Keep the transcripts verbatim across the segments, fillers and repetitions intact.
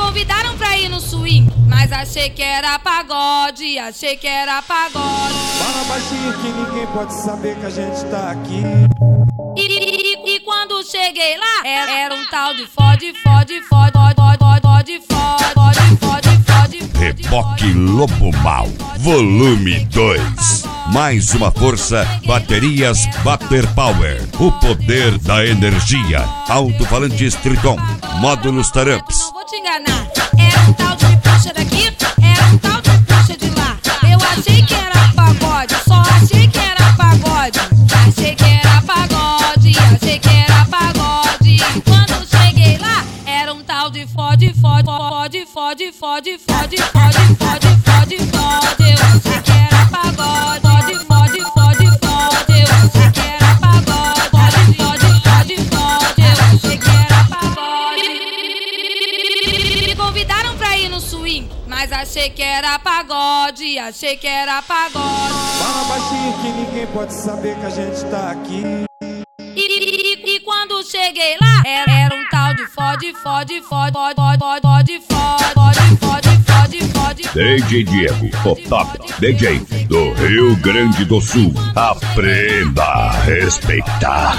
convidaram pra ir no swing, mas achei que era pagode, achei que era pagode. Fala baixinho que ninguém pode saber que a gente tá aqui. E, e, e, e quando cheguei lá, era, era um tal de fode, fode, fode, fode, fode, fode, fode, fode, fode. Reboque Lobo Mal, volume dois. Mais uma força, baterias Bater Power. O poder da energia. Alto-falante Triton, módulos Taramps. Não vou te enganar, era um tal de puxa daqui, era um tal de puxa de lá. Eu achei que era pagode, só achei que era pagode. Achei que era pagode, achei que era pagode. Quando cheguei lá, era um tal de fode, fode, fode, fode, fode, fode, fode, fode, fode, fode. Eu achei que era pagode, fode, fode, fode, fode. Eu achei que era pagode, fode, fode, fode, fode. Eu achei que era pagode. Me convidaram pra ir no swing, mas achei que era pagode, achei que era pagode. Fala baixinho que ninguém pode saber que a gente tá aqui. E, e, e, e quando cheguei lá, era, era um tal de fode, fode, fode, fode, fode, fode, fode, fode, fode, fode. D J Diego, o top D J do Rio Grande do Sul. Aprenda a respeitar.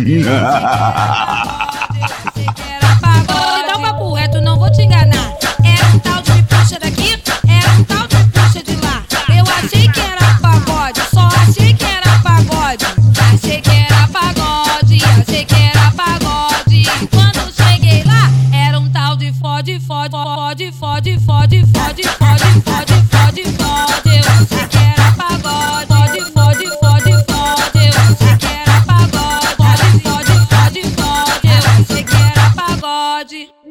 Era pagode, dá um papo reto, não vou te enganar. Era um tal de puxa daqui, era um tal de puxa de lá. Eu achei que era pagode, só achei que era pagode. Achei que era pagode, achei que era pagode. Quando cheguei lá, era um tal de fode, fode, fode, fode, fode, fode, fode, fode, fode, fode. Eu achei que era pagode, fode, fode, fode, fode. Eu achei que era pagode, fode, fode, fode, fode. Eu achei que era pagode.